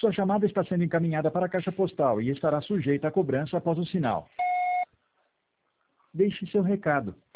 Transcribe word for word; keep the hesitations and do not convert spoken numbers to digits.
Sua chamada está sendo encaminhada para a caixa postal e estará sujeita a cobrança após o sinal. Deixe seu recado.